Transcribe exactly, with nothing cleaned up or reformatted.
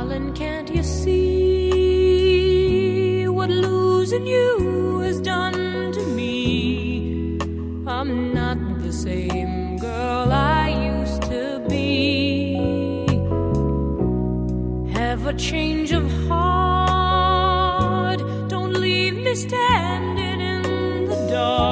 Darling, can't you see what losing you has done to me? I'm not the same girl I used to be. Have a change of heart, don't leave me standing in the dark.